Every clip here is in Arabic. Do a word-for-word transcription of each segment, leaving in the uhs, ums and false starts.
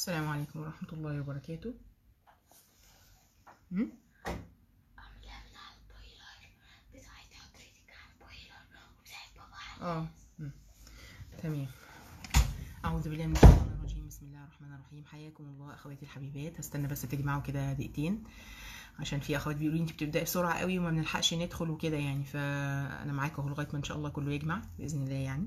السلام عليكم ورحمة الله وبركاته. م? عاملاها من على البويلر بتاعت حضرتك على البويلر وبتاعت بابا على اه م. تمام. أعوذ بالله من الشيطان الرجيم، بسم الله الرحمن الرحيم. حياكم الله أخواتي الحبيبات. هستنى بس تجمعوا كده دقيقتين عشان في أخوات بيقولوا لي أنت بتبدأي بسرعة قوي وما بنلحقش ندخل وكده يعني، فأنا معاكم أهو لغاية ما إن شاء الله كله يجمع بإذن الله. يعني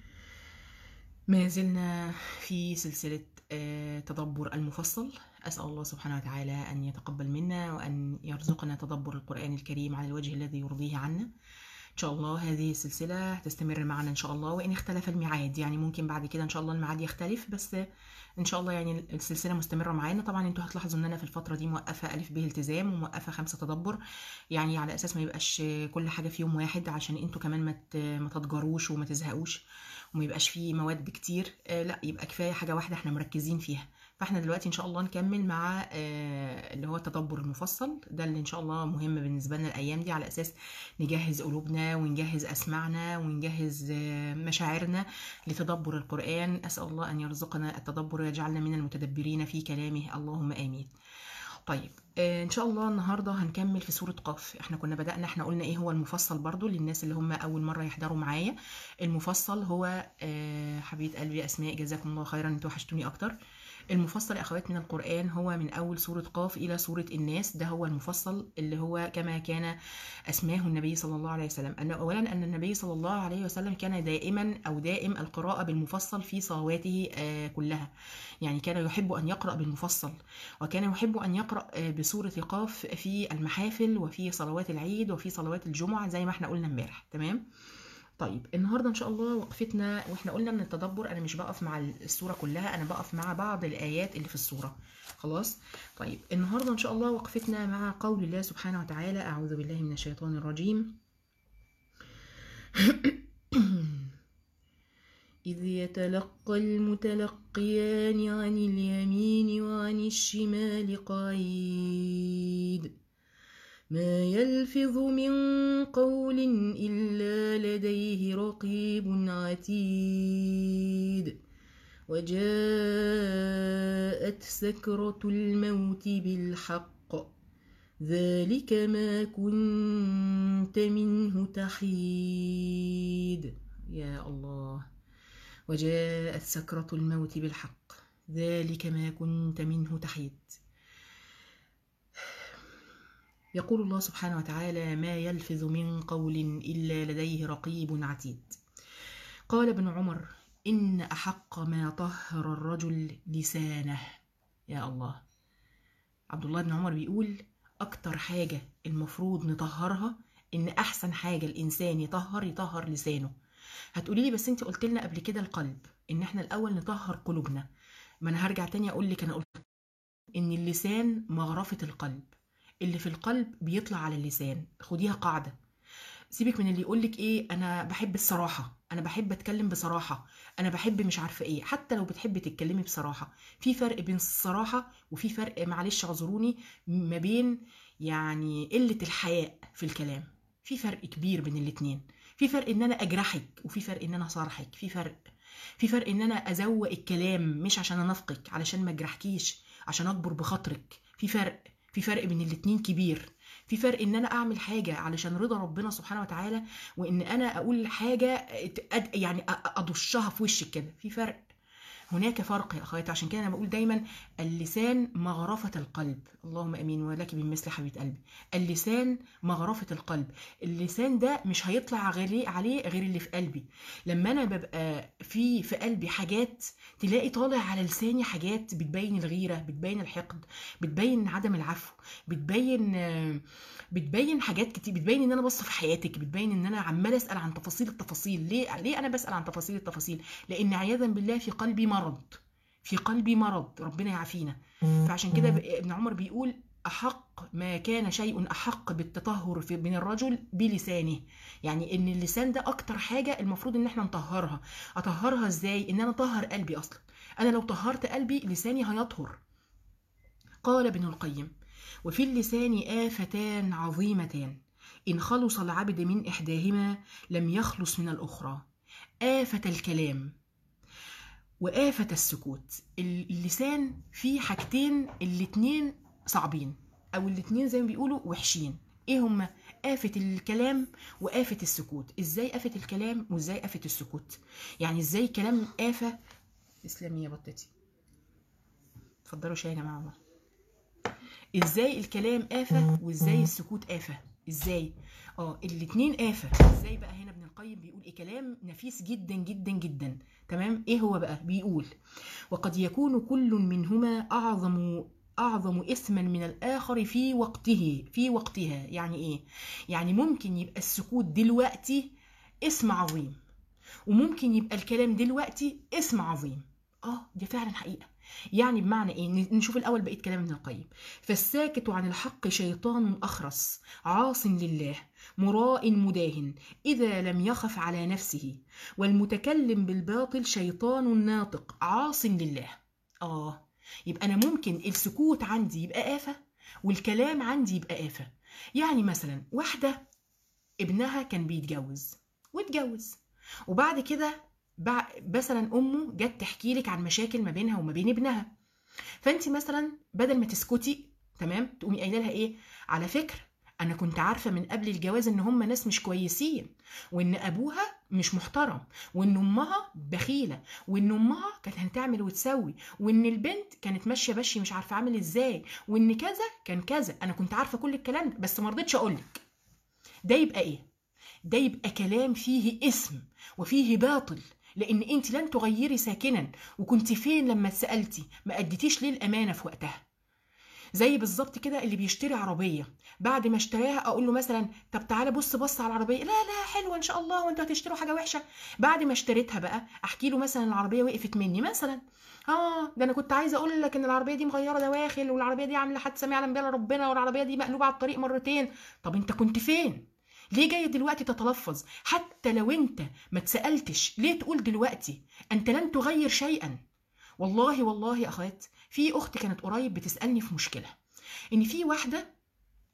ما زلنا في سلسلة آه، تدبر المفصل. أسأل الله سبحانه وتعالى أن يتقبل منا وأن يرزقنا تدبر القرآن الكريم على الوجه الذي يرضيه عنا إن شاء الله. هذه السلسلة هتستمر معنا إن شاء الله، وإن اختلف الميعاد يعني ممكن بعد كده إن شاء الله الميعاد يختلف، بس إن شاء الله يعني السلسلة مستمرة معانا. طبعا انتوا هتلاحظوا إن أنا في الفترة دي موقفة ألف به التزام وموقفة خمسة تدبر، يعني على أساس ما يبقاش كل حاجة في يوم واحد، عشان انتوا كمان ما ما تتجروش وما تزهقوش وما يبقاش فيه مواد كتير. آه لا، يبقى كفايه حاجه واحده احنا مركزين فيها. فاحنا دلوقتي ان شاء الله نكمل مع آه اللي هو التدبر المفصل ده، اللي ان شاء الله مهم بالنسبه لنا الايام دي، على اساس نجهز قلوبنا ونجهز اسماعنا ونجهز آه مشاعرنا لتدبر القران. اسال الله ان يرزقنا التدبر ويجعلنا من المتدبرين في كلامه، اللهم امين. طيب آه ان شاء الله النهارده هنكمل في سوره قاف. احنا كنا بدانا، احنا قلنا ايه هو المفصل برضو للناس اللي هم اول مره يحضروا معايا. المفصل هو آه حبيبه قلبي اسماء، جزاكم الله خيرا، انتوا وحشتوني اكتر. المفصل يا اخوات من القران هو من اول سوره قاف الى سوره الناس، ده هو المفصل اللي هو كما كان اسماه النبي صلى الله عليه وسلم. ان اولا ان النبي صلى الله عليه وسلم كان دائما او دائم القراءه بالمفصل في صلواته آه كلها، يعني كان يحب ان يقرا بالمفصل، وكان يحب ان يقرا بسوره قاف في المحافل وفي صلوات العيد وفي صلوات الجمعه زي ما احنا قلنا امبارح. تمام. طيب النهارده ان شاء الله وقفتنا، واحنا قلنا ان التدبر انا مش بقف مع السوره كلها، انا بقف مع بعض الايات اللي في السوره. خلاص. طيب النهارده ان شاء الله وقفتنا مع قول الله سبحانه وتعالى: اعوذ بالله من الشيطان الرجيم. إذ يتلقى المتلقيان عن اليمين وعن الشمال قعيد ما يلفظ من قول إلا لديه رقيب عتيد وجاءت سكرة الموت بالحق ذلك ما كنت منه تحيد. يا الله. وجاءت سكرة الموت بالحق ذلك ما كنت منه تحيد. يقول الله سبحانه وتعالى: ما يلفظ من قول إلا لديه رقيب عتيد. قال ابن عمر: إن أحق ما طهر الرجل لسانه. يا الله. عبد الله بن عمر بيقول أكتر حاجة المفروض نطهرها، إن أحسن حاجة الإنسان يطهر يطهر لسانه. هتقولي لي بس انت قلت لنا قبل كده القلب، ان احنا الاول نطهر قلوبنا. ما انا هرجع تاني اقول لك، انا قلت ان اللسان مغرفة القلب، اللي في القلب بيطلع على اللسان. خديها قاعدة. سيبك من اللي يقولك ايه، انا بحب الصراحة، انا بحب اتكلم بصراحة، انا بحب مش عارفة ايه. حتى لو بتحبي تتكلمي بصراحة، في فرق بين الصراحة وفي فرق، معلش اعذروني، ما بين يعني قلة الحياء في الكلام. في فرق كبير بين الاتنين. في فرق ان انا اجرحك، وفي فرق ان انا صارحك. في فرق في فرق ان انا ازوق الكلام مش عشان انافقك، علشان ما اجرحكيش، عشان اكبر بخاطرك. في فرق في فرق بين الاتنين كبير. في فرق ان انا اعمل حاجه علشان رضا ربنا سبحانه وتعالى، وان انا اقول حاجه يعني اضشها في وشك كده. في فرق. هناك فرق يا اخواتي. عشان كده انا بقول دايما اللسان مغرفة القلب. اللهم امين ولك بمثل حبيبة قلبي. اللسان مغرفة القلب. اللسان ده مش هيطلع غير عليه غير اللي في قلبي. لما انا ببقى في في قلبي حاجات، تلاقي طالع على لساني حاجات بتبين الغيرة، بتبين الحقد، بتبين عدم العفو، بتبين بتبين حاجات كتير، بتبين ان انا بص في حياتك، بتبين ان انا عمال اسال عن تفاصيل التفاصيل. ليه ليه انا بسال عن تفاصيل التفاصيل؟ لان عياذا بالله في قلبي مرض، في قلبي مرض، ربنا يعافينا. فعشان كده ابن عمر بيقول: احق ما كان شيء احق بالتطهر في من الرجل بلسانه. يعني ان اللسان ده اكتر حاجه المفروض ان احنا نطهرها. اطهرها ازاي؟ ان انا اطهر قلبي. اصلا انا لو طهرت قلبي لساني هيطهر. قال ابن القيم: وفي اللسان آفتان عظيمتان إن خلص العبد من إحداهما لم يخلص من الأخرى: آفة الكلام، وآفة السكوت. اللسان فيه حاجتين الاتنين صعبين، او الاتنين زي ما بيقولوا وحشين. ايه هما؟ آفة الكلام وآفة السكوت. ازاي آفة الكلام وازاي آفة السكوت؟ يعني ازاي كلام آفة. تسلمي يا بطتي، اتفضلوا شاي يا جماعه والله. ازاي الكلام آفة وازاي السكوت آفة؟ ازاي؟ اه الاتنين آفة. ازاي بقى؟ هنا ابن القيم بيقول ايه كلام نفيس جدا جدا جدا. تمام؟ ايه هو بقى؟ بيقول وقد يكون كل منهما اعظم اعظم اثما من الاخر في وقته في وقتها. يعني ايه؟ يعني ممكن يبقى السكوت دلوقتي اسم عظيم، وممكن يبقى الكلام دلوقتي اسم عظيم. اه دي فعلا حقيقة. يعني بمعنى ايه؟ نشوف الاول بقية كلام ابن القيم. فالساكت عن الحق شيطان اخرس عاص لله مراء مداهن اذا لم يخف على نفسه، والمتكلم بالباطل شيطان ناطق عاص لله. اه يبقى انا ممكن السكوت عندي يبقى آفة والكلام عندي يبقى آفة. يعني مثلا واحدة ابنها كان بيتجوز واتجوز، وبعد كده مثلا امه جت تحكي لك عن مشاكل ما بينها وما بين ابنها، فانت مثلا بدل ما تسكتي تمام تقومي قايله لها ايه؟ على فكره انا كنت عارفه من قبل الجواز ان هم ناس مش كويسين، وان ابوها مش محترم، وان امها بخيله، وان امها كانت هتعمل وتسوي، وان البنت كانت ماشيه بشي مش عارفه عامل ازاي، وان كذا كان كذا. انا كنت عارفه كل الكلام ده بس ما رضيتش اقول لك. ده يبقى ايه؟ ده يبقى كلام فيه اسم وفيه باطل، لان انت لن تغيري ساكنا. وكنت فين لما اتسالتي؟ ما اديتيش ليه الامانه في وقتها. زي بالظبط كده اللي بيشتري عربيه، بعد ما اشتراها اقول له مثلا طب تعالى بص بص على العربيه، لا لا حلوه ان شاء الله وانتوا هتشتروا حاجه وحشه. بعد ما اشتريتها بقى احكي له مثلا العربيه وقفت مني مثلا، اه ده انا كنت عايزه اقول لك ان العربيه دي مغيره دواخل، والعربيه دي عامله حادثه ما يعلم بها ربنا، والعربيه دي مقلوبه على الطريق مرتين. طب انت كنت فين؟ ليه جاي دلوقتي تتلفظ؟ حتى لو انت ما اتسالتش ليه تقول دلوقتي؟ انت لن تغير شيئا. والله والله يا اخوات، في اخت كانت قريب بتسالني في مشكله ان في واحده،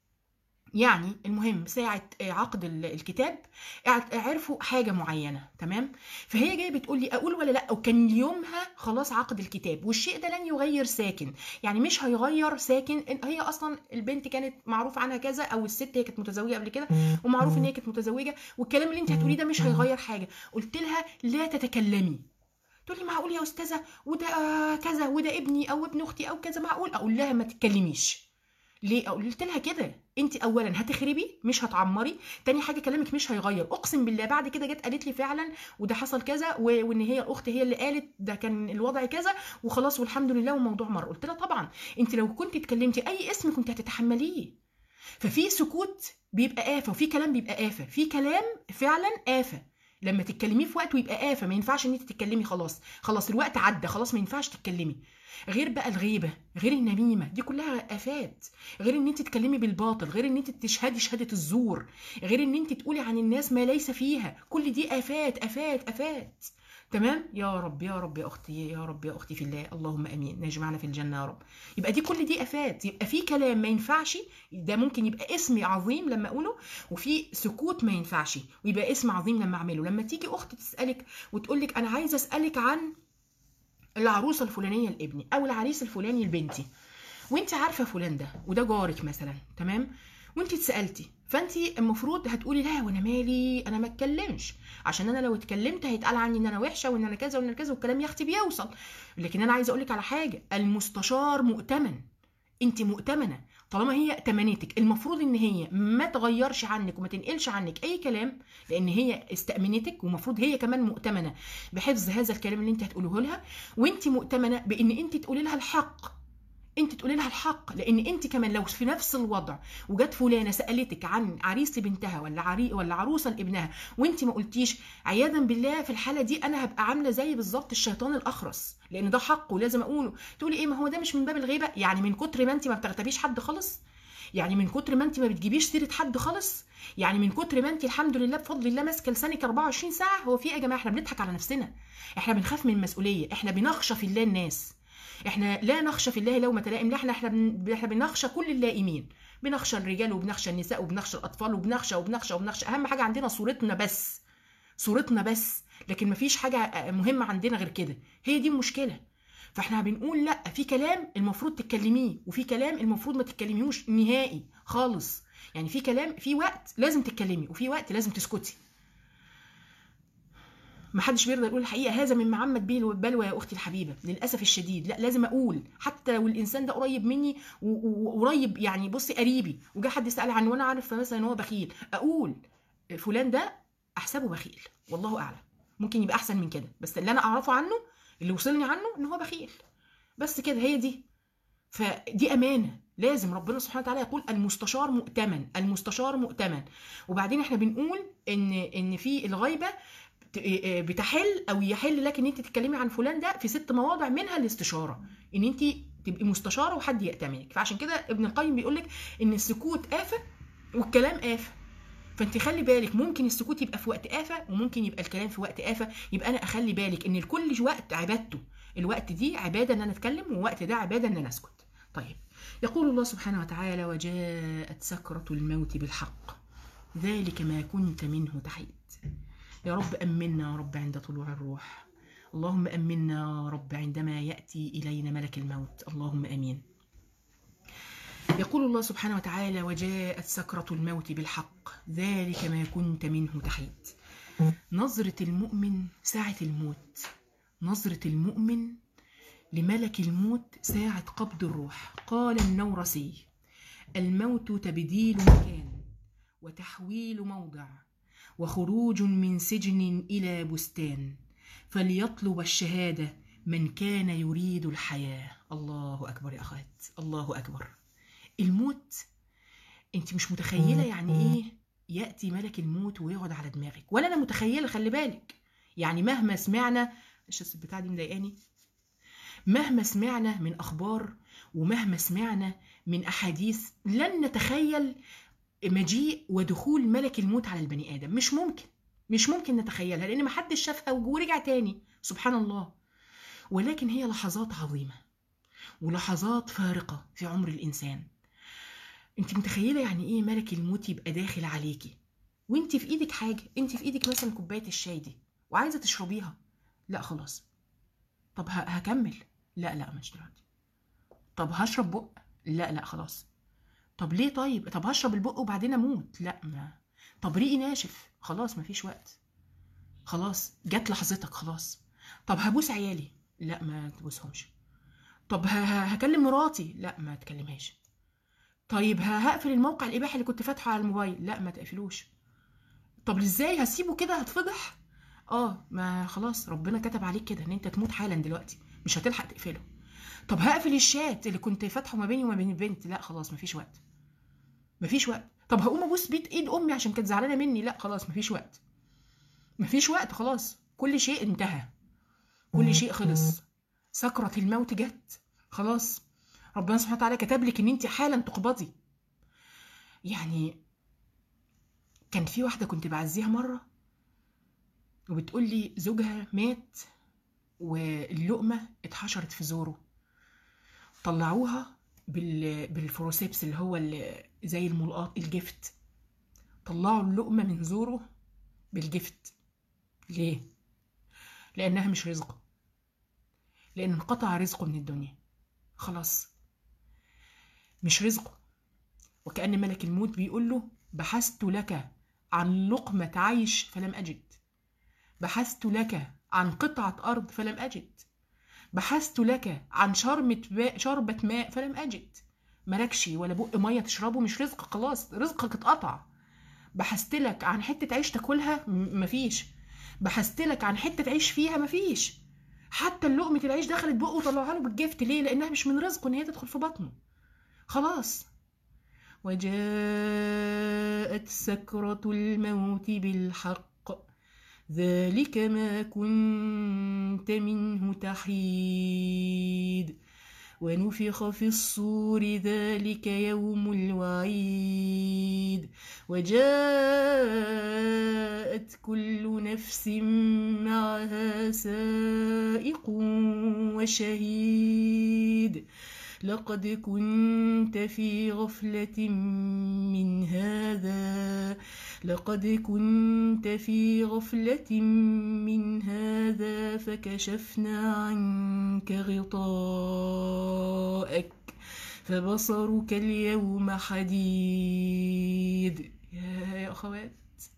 يعني المهم ساعة عقد الكتاب عرفوا حاجة معينة تمام، فهي جاية بتقول لي أقول ولا لأ، وكان يومها خلاص عقد الكتاب، والشيء ده لن يغير ساكن، يعني مش هيغير ساكن. هي أصلا البنت كانت معروف عنها كذا، أو الست هي كانت متزوجة قبل كده ومعروف إن هي كانت متزوجة، والكلام اللي أنت هتقوليه ده مش هيغير حاجة. قلت لها لا تتكلمي. تقول لي معقول يا أستاذة وده كذا وده ابني أو ابن أختي أو كذا، معقول؟ أقول لها ما تتكلميش. ليه؟ قلت لها كده انت اولا هتخربي مش هتعمري، تاني حاجه كلامك مش هيغير. اقسم بالله بعد كده جت قالت لي فعلا وده حصل كذا، وان هي الاخت هي اللي قالت ده كان الوضع كذا وخلاص والحمد لله والموضوع مر. قلت لها طبعا انت لو كنت اتكلمتي اي اسم كنت هتتحمليه. ففي سكوت بيبقى آفة، وفي كلام بيبقى آفة. في كلام فعلا آفة لما تتكلميه في وقت ويبقى آفة، ما ينفعش ان انت تتكلمي، خلاص خلاص الوقت عدى خلاص ما ينفعش تتكلمي. غير بقى الغيبة، غير النميمة، دي كلها آفات. غير ان انت تتكلمي بالباطل، غير ان انت تشهدي شهادة الزور، غير ان انت تقولي عن الناس ما ليس فيها. كل دي آفات آفات آفات. تمام؟ يا رب يا رب يا اختي، يا رب يا اختي في الله، اللهم امين، نجمعنا في الجنه يا رب. يبقى دي كل دي افات. يبقى في كلام ما ينفعش، ده ممكن يبقى اسم عظيم لما اقوله، وفي سكوت ما ينفعش ويبقى اسم عظيم لما اعمله. لما تيجي اخت تسالك وتقول لك انا عايزه اسالك عن العروسه الفلانيه لابني او العريس الفلاني لبنتي، وانت عارفه فلان ده وده جارك مثلا، تمام؟ وانت اتسالتي، فانت المفروض هتقولي لا وانا مالي انا ما اتكلمش، عشان انا لو اتكلمت هيتقال عني ان انا وحشه وان انا كذا وان انا كذا، والكلام يا اختي بيوصل. لكن انا عايزه اقول لك على حاجه، المستشار مؤتمن، انت مؤتمنه. طالما هي ائتمنتك المفروض ان هي ما تغيرش عنك وما تنقلش عنك اي كلام، لان هي استأمنتك، ومفروض هي كمان مؤتمنه بحفظ هذا الكلام اللي انت هتقوله لها، وانت مؤتمنه بان انت تقولي لها الحق. انت تقولي لها الحق، لان انت كمان لو في نفس الوضع وجت فلانه سالتك عن عريس لبنتها ولا عري ولا عروسه لابنها وانت ما قلتيش، عياذا بالله في الحاله دي انا هبقى عامله زي بالظبط الشيطان الاخرس، لان ده حقه لازم اقوله. تقولي ايه؟ ما هو ده مش من باب الغيبه؟ يعني من كتر ما انت ما بتغتابيش حد خالص، يعني من كتر ما انت ما بتجيبيش سيره حد خالص، يعني من كتر ما انت الحمد لله بفضل الله ماسكه لسانك أربعة وعشرين ساعه. هو في ايه يا جماعه؟ احنا بنضحك على نفسنا، احنا بنخاف من المسؤوليه، احنا بنخشى في الله الناس، احنا لا نخشى في الله لومة لائم، لا احنا احنا بنخشى كل اللائمين، بنخشى الرجال وبنخشى النساء وبنخشى الاطفال وبنخشى وبنخشى وبنخشى. اهم حاجه عندنا صورتنا بس، صورتنا بس، لكن مفيش حاجه مهمه عندنا غير كده. هي دي المشكله. فاحنا بنقول لا، في كلام المفروض تتكلميه، وفي كلام المفروض ما تتكلميهوش نهائي خالص. يعني في كلام في وقت لازم تتكلمي، وفي وقت لازم تسكتي. ما حدش بيرضى يقول الحقيقه، هذا مما عمت به البلوى يا اختي الحبيبه، للاسف الشديد. لا، لازم اقول، حتى لو الانسان ده قريب مني وقريب، يعني بصي قريبي، وجا حد يسال عنه وانا عارف مثلا ان هو بخيل، اقول فلان ده احسبه بخيل، والله اعلم، ممكن يبقى احسن من كده، بس اللي انا اعرفه عنه، اللي وصلني عنه، ان هو بخيل، بس كده، هي دي. فدي امانه، لازم ربنا سبحانه وتعالى يقول المستشار مؤتمن، المستشار مؤتمن. وبعدين احنا بنقول ان ان في الغيبه بتحل او يحل لك ان انت تتكلمي عن فلان ده في ست مواضع، منها الاستشاره، ان انت تبقي مستشاره وحد يأتمنك. فعشان كده ابن القيم بيقول لك ان السكوت آفة والكلام آفة. فانت خلي بالك، ممكن السكوت يبقى في وقت آفة، وممكن يبقى الكلام في وقت آفة. يبقى انا اخلي بالك ان لكل وقت عبادته، الوقت دي عباده ان انا اتكلم، ووقت ده عباده ان انا اسكت. طيب، يقول الله سبحانه وتعالى: وجاءت سكرة الموت بالحق ذلك ما كنت منه تحيد. يا رب أمنا يا رب عند طلوع الروح، اللهم أمنا يا رب عندما يأتي إلينا ملك الموت، اللهم أمين. يقول الله سبحانه وتعالى: وجاءت سكرة الموت بالحق ذلك ما كنت منه تحيد. نظرة المؤمن ساعة الموت، نظرة المؤمن لملك الموت ساعة قبض الروح. قال النورسي: الموت تبديل مكان، وتحويل موضع، وخروج من سجن إلى بستان، فليطلب الشهادة من كان يريد الحياة. الله أكبر يا أخوات، الله أكبر. الموت أنت مش متخيلة يعني إيه يأتي ملك الموت ويقعد على دماغك، ولا أنا متخيلة، خلي بالك. يعني مهما سمعنا، إيش البتاع دي مضايقاني، مهما سمعنا من أخبار ومهما سمعنا من أحاديث، لن نتخيل مجيء ودخول ملك الموت على البني آدم. مش ممكن، مش ممكن نتخيلها، لأن ما حدش شافها ورجع تاني، سبحان الله. ولكن هي لحظات عظيمة ولحظات فارقة في عمر الإنسان. انت متخيلة يعني ايه ملك الموت يبقى داخل عليكي وانت في ايدك حاجة، انت في ايدك مثلا كوباية الشاي دي وعايزة تشربيها، لا خلاص، طب هكمل، لا لا مش دلوقتي، طب هشرب بق، لا لا خلاص، طب ليه، طيب طب هشرب البق وبعدين اموت، لا ما، طب ريقي ناشف، خلاص مفيش وقت، خلاص جت لحظتك، خلاص، طب هبوس عيالي، لا ما تبوسهمش، طب هكلم مراتي، لا ما تكلمهاش، طيب هقفل الموقع الاباحي اللي كنت فاتحه على الموبايل، لا ما تقفلوش، طب ازاي هسيبه كده هتفضح، اه ما خلاص ربنا كتب عليك كده ان انت تموت حالا دلوقتي، مش هتلحق تقفله، طب هقفل الشات اللي كنت فاتحه ما بيني وما بين البنت، لا خلاص مفيش وقت، مفيش وقت، طب هقوم ابوس بيت ايد امي عشان كانت زعلانه مني، لا خلاص مفيش وقت، مفيش وقت، خلاص كل شيء انتهى، كل شيء خلص، سكرة الموت جت، خلاص ربنا سبحانه وتعالى كتب لك ان انت حالا تقبضي. يعني كان في واحده كنت بعزيها مره وبتقول لي زوجها مات واللقمه اتحشرت في زوره، طلعوها بالفروسيبس اللي هو اللي زي الملقاط الجفت، طلعوا اللقمه من زوره بالجفت. ليه؟ لانها مش رزقه، لان انقطع رزقه من الدنيا، خلاص مش رزقه. وكأن ملك الموت بيقول له: بحثت لك عن لقمة عيش فلم أجد، بحثت لك عن قطعة أرض فلم أجد، بحثت لك عن شربة ماء, شربة ماء فلم أجد. ملكش ولا بق مية تشربه، مش رزق، خلاص رزقك اتقطع. بحثت لك عن حتة عيش تاكلها، مفيش. بحثت لك عن حتة عيش فيها، مفيش. حتى اللقمة العيش دخلت بقه وطلعوها له بالجفت، ليه؟ لأنها مش من رزقه إن هي تدخل في بطنه، خلاص. وجاءت سكرة الموت بالحق ذلك ما كنت منه تحيد ونفخ في الصور ذلك يوم الوعيد وجاءت كل نفس معها سائق وشهيد لقد كنت في غفلة من هذا لقد كنت في غفلة من هذا فكشفنا عنك غطاءك فبصرك اليوم حديد. يا يا أخوات،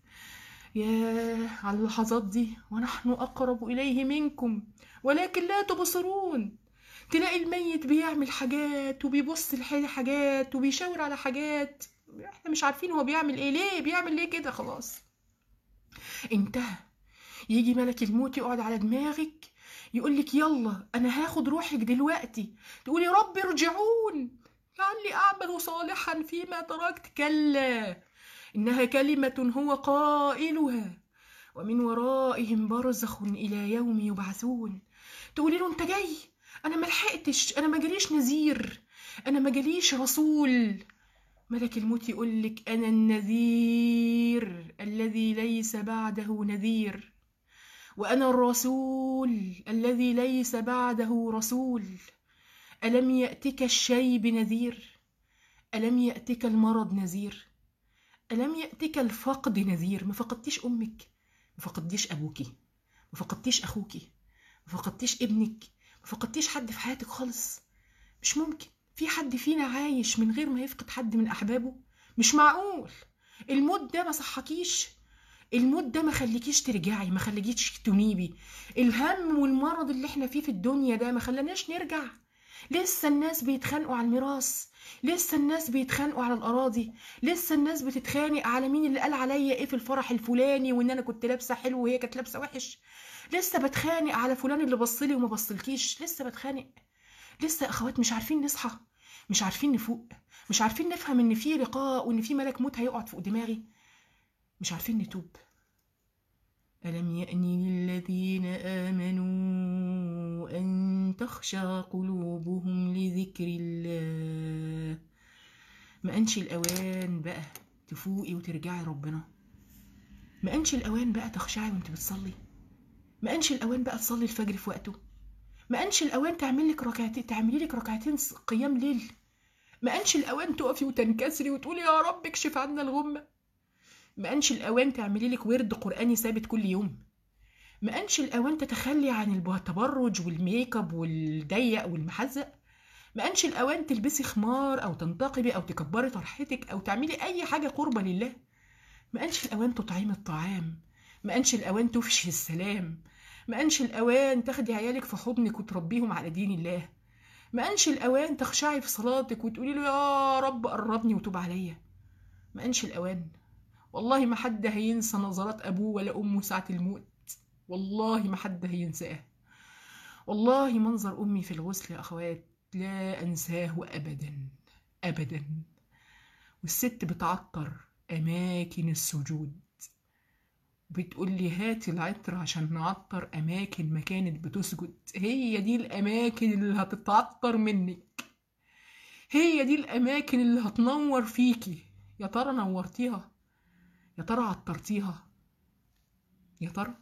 يا على اللحظات دي، ونحن أقرب إليه منكم ولكن لا تبصرون. تلاقي الميت بيعمل حاجات وبيبص لحاجات وبيشاور على حاجات، احنا مش عارفين هو بيعمل ايه، ليه بيعمل ليه كده، خلاص انتهى. يجي ملك الموت يقعد على دماغك يقولك يلا انا هاخد روحك دلوقتي، تقولي رب ارجعون لعلي اعمل صالحا فيما تركت. كلا انها كلمة هو قائلها ومن ورائهم برزخ الى يوم يبعثون. تقولي له انت جاي، انا ما لحقتش، انا ما جاليش نذير، انا ما جاليش رسول. ملك الموت يقولك انا النذير الذي ليس بعده نذير، وانا الرسول الذي ليس بعده رسول. الم يأتك الشيب نذير؟ الم يأتك المرض نذير؟ الم يأتك الفقد نذير؟ ما فقدتيش امك، ما فقدتيش ابوكي، ما فقدتيش اخوكي، ما فقدتيش ابنك، ما فقدتيش حد في حياتك خالص. مش ممكن في حد فينا عايش من غير ما يفقد حد من احبابه، مش معقول. الموت ده ما صحكيش، الموت ده ما خليكيش ترجعي، ما خليكيش تنيبي. الهم والمرض اللي احنا فيه في الدنيا ده ما خلاناش نرجع. لسه الناس بيتخانقوا على الميراث، لسه الناس بيتخانقوا على الاراضي، لسه الناس بتتخانق على مين اللي قال عليا ايه في الفرح الفلاني، وان انا كنت لابسه حلو وهي كانت لابسه وحش. لسه بتخانق على فلان اللي بصلي وما بصلكيش، لسه بتخانق. لسه اخوات مش عارفين نصحى، مش عارفين نفوق، مش عارفين نفهم ان في لقاء وان في ملك موت هيقعد فوق دماغي، مش عارفين نتوب. ألم يأن للذين آمنوا أن تخشع قلوبهم لذكر الله. ما أنش الأوان بقى تفوقي وترجعي ربنا؟ ما أنش الأوان بقى تخشعي وانت بتصلي؟ ما أنش الأوان بقى تصلي الفجر في وقته؟ ما أنش الأوان تعمل لك ركعتين، تعملي لك ركعتين قيام ليل؟ ما أنش الأوان تقفي وتنكسري وتقولي يا رب اكشف عنا الغمة؟ ما أنش الأوان تعملي لك ورد قرآني ثابت كل يوم؟ ما أنش الأوان تتخلي عن التبرج والميك اب والضيق والمحزق؟ ما أنش الأوان تلبسي خمار أو تنتقبي أو تكبري طرحتك أو تعملي أي حاجة قربة لله؟ ما أنش الأوان تطعمي الطعام؟ ما أنش الأوان تفشي السلام؟ ما أنش الأوان تاخدي عيالك في حضنك وتربيهم على دين الله؟ ما أنش الأوان تخشعي في صلاتك وتقولي له يا رب قربني وتوب عليا؟ ما أنش الأوان؟ والله ما حد هينسى نظرات أبوه ولا أمه ساعة الموت، والله ما حد هينساه. والله منظر أمي في الغسل يا أخوات لا أنساه أبدا أبدا. والست بتعطر أماكن السجود، بتقول لي هاتي العطر عشان نعطر أماكن ما كانت بتسجد. هي دي الأماكن اللي هتتعطر منك، هي دي الأماكن اللي هتنور فيكي. يا ترى نورتيها؟ يا ترى عطرتيها؟ يا ترى؟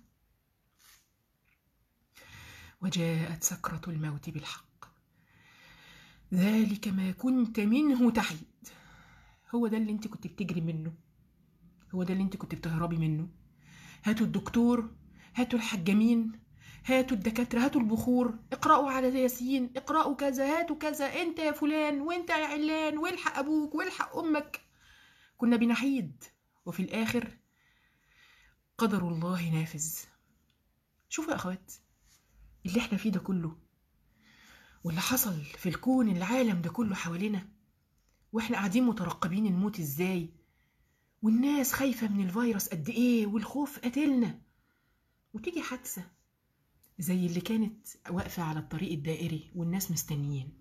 وجاءت سكرة الموت بالحق ذلك ما كنت منه تحيد. هو ده اللي انت كنت بتجري منه، هو ده اللي انت كنت بتهربي منه. هاتوا الدكتور، هاتوا الحجامين، هاتوا الدكاترة، هاتوا البخور، اقرأوا على ياسين، اقرأوا كذا، هاتوا كذا، انت يا فلان وانت يا علان، والحق ابوك والحق امك. كنا بنحيد، وفي الاخر قدر الله نافذ. شوفوا يا اخوات اللي احنا فيه ده كله واللي حصل في الكون العالم ده كله حوالينا، واحنا قاعدين مترقبين الموت ازاي، والناس خايفة من الفيروس قد ايه، والخوف قتلنا، وتيجي حادثة زي اللي كانت واقفة على الطريق الدائري والناس مستنيين.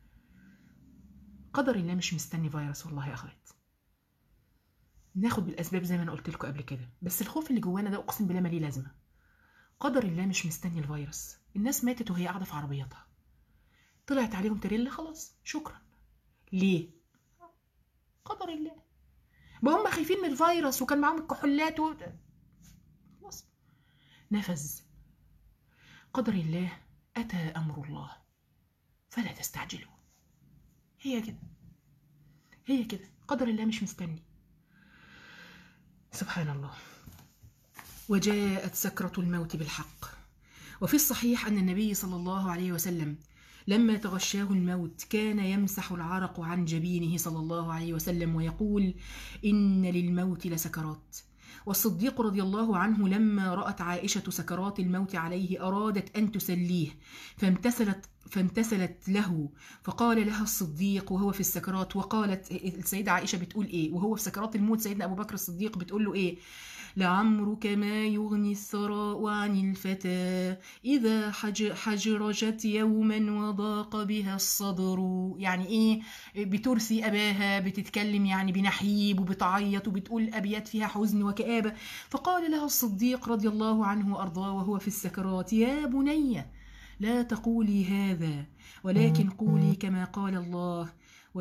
قدر الله مش مستني فيروس والله يا اخوات. ناخد بالاسباب زي ما انا قلت لكم قبل كده، بس الخوف اللي جوانا ده اقسم بالله ما ليه لازمة. قدر الله مش مستني الفيروس. الناس ماتت وهي قاعدة في عربيتها، طلعت عليهم تريلا، خلاص شكرا. ليه؟ قدر الله. ما هم خايفين من الفيروس وكان معاهم الكحولات و... خلاص نفذ. قدر الله أتى أمر الله فلا تستعجلوا. هي كده، هي كده، قدر الله مش مستني. سبحان الله. وجاءت سكرة الموت بالحق. وفي الصحيح أن النبي صلى الله عليه وسلم لما تغشاه الموت كان يمسح العرق عن جبينه صلى الله عليه وسلم ويقول إن للموت لسكرات. والصديق رضي الله عنه لما رأت عائشة سكرات الموت عليه أرادت أن تسليه فامتثلت فامتثلت له، فقال لها الصديق وهو في السكرات، وقالت السيدة عائشة بتقول إيه وهو في سكرات الموت، سيدنا أبو بكر الصديق بتقول له إيه؟ لعمرك ما يغني الثراء عن الفتى إذا حج حجرجت يوما وضاق بها الصدر. يعني إيه؟ بترثي أباها، بتتكلم يعني بنحيب وبتعيط وبتقول أبيات فيها حزن وكآبة. فقال لها الصديق رضي الله عنه وأرضاه وهو في السكرات يا بني لا تقولي هذا ولكن قولي كما قال الله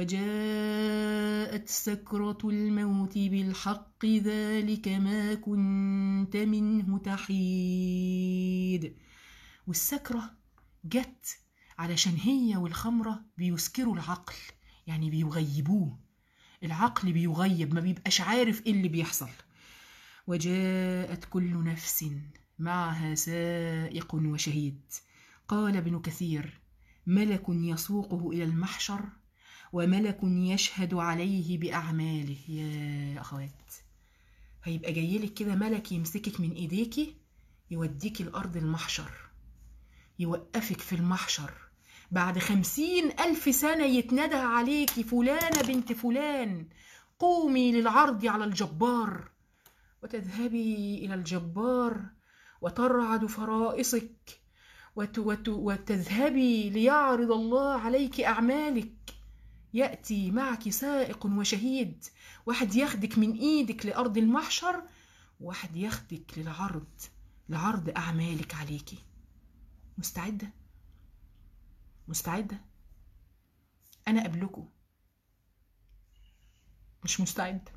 وجاءت سكرة الموت بالحق ذلك ما كنت منه تحيد. والسكرة جت علشان هي والخمرة بيسكروا العقل، يعني بيغيبوه، العقل بيغيب، ما بيبقاش عارف ايه اللي بيحصل. وجاءت كل نفس معها سائق وشهيد. قال ابن كثير ملك يسوقه إلى المحشر وملك يشهد عليه بأعماله. يا أخوات، هيبقى جايلك كده ملك يمسكك من إيديكي يوديك الأرض المحشر، يوقفك في المحشر بعد خمسين ألف سنة يتندى عليكي فلانة بنت فلان قومي للعرض على الجبار، وتذهبي إلى الجبار وترعد فرائصك وت وت وتذهبي ليعرض الله عليك أعمالك. يأتي معك سائق وشهيد، واحد ياخدك من إيدك لأرض المحشر وواحد ياخدك للعرض لعرض أعمالك عليكي. مستعدة؟ مستعدة؟ أنا قبلكم مش مستعدة،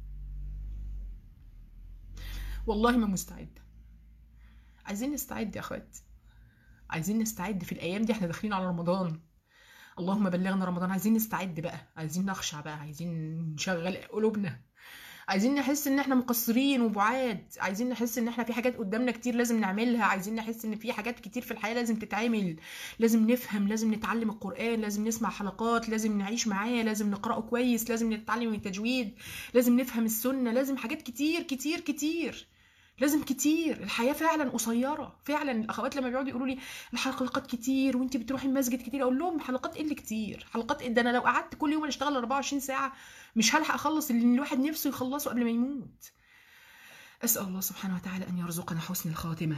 والله ما مستعدة. عايزين نستعد يا أخوات، عايزين نستعد في الأيام دي، احنا داخلين على رمضان، اللهم بلغنا رمضان. عايزين نستعد بقى، عايزين نخشع بقى، عايزين نشغل قلوبنا، عايزين نحس ان احنا مقصرين وبعاد، عايزين نحس ان احنا في حاجات قدامنا كتير لازم نعملها، عايزين نحس ان في حاجات كتير في الحياة لازم تتعمل، لازم نفهم، لازم نتعلم القرآن، لازم نسمع حلقات، لازم نعيش معاه، لازم نقرأه كويس، لازم نتعلم من التجويد، لازم نفهم السنة، لازم حاجات كتير كتير كتير، لازم كتير. الحياة فعلا قصيرة فعلا. الأخوات لما بيقعدوا يقولوا لي الحلقات كتير وانت بتروحي المسجد كتير، أقول لهم حلقات ايه اللي كتير؟ حلقات ايه ده؟ أنا لو قعدت كل يوم أشتغل أربعة وعشرين ساعة مش هلحق أخلص اللي الواحد نفسه يخلصه قبل ما يموت. أسأل الله سبحانه وتعالى أن يرزقنا حسن الخاتمة.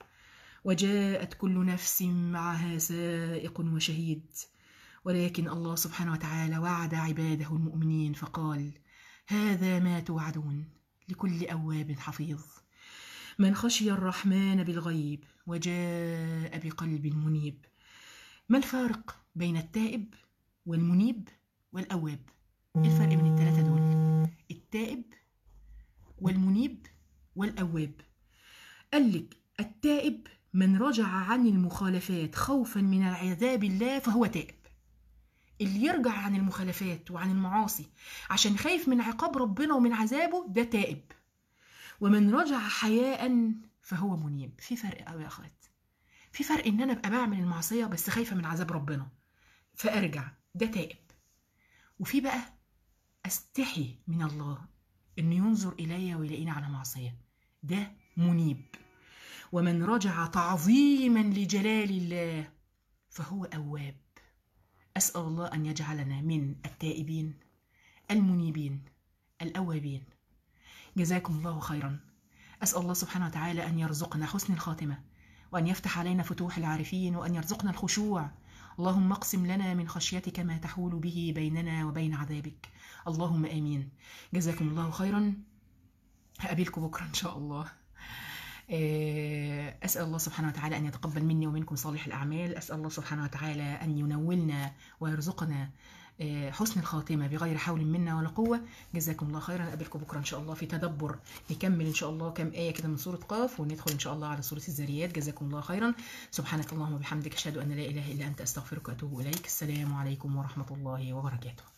وجاءت كل نفس معها سائق وشهيد، ولكن الله سبحانه وتعالى وعد عباده المؤمنين فقال هذا ما توعدون لكل أواب حفيظ من خشي الرحمن بالغيب وجاء بقلب منيب. ما الفارق بين التائب والمنيب والأواب؟ ايه الفرق بين الثلاثة دول؟ التائب والمنيب والأواب. قال لك التائب من رجع عن المخالفات خوفا من عذاب الله فهو تائب. اللي يرجع عن المخالفات وعن المعاصي عشان خايف من عقاب ربنا ومن عذابه ده تائب. ومن رجع حياء فهو منيب. في فرق قوي يا اخوات، في فرق ان انا ابقى بعمل المعصيه بس خايفه من عذاب ربنا فارجع، ده تائب. وفي بقى استحي من الله انه ينظر الي ويلاقيني على معصيه، ده منيب. ومن رجع تعظيما لجلال الله فهو أواب. أسأل الله أن يجعلنا من التائبين المنيبين الأوابين. جزاكم الله خيرا. أسأل الله سبحانه وتعالى أن يرزقنا حسن الخاتمة، وأن يفتح علينا فتوح العارفين، وأن يرزقنا الخشوع. اللهم اقسم لنا من خشيتك ما تحول به بيننا وبين عذابك، اللهم آمين. جزاكم الله خيرا. هقابلكم بكرة إن شاء الله. أسأل الله سبحانه وتعالى أن يتقبل مني ومنكم صالح الأعمال. أسأل الله سبحانه وتعالى أن ينولنا ويرزقنا حسن الخاتمة بغير حول منا ولا قوة. جزاكم الله خيرا. أقابلكم بكرة إن شاء الله في تدبر، نكمل إن شاء الله كم آية كده من سورة قاف وندخل إن شاء الله على سورة الذاريات. جزاكم الله خيرا. سبحانك اللهم وبحمدك أشهد أن لا إله إلا أنت أستغفرك وأتوب إليك. السلام عليكم ورحمة الله وبركاته.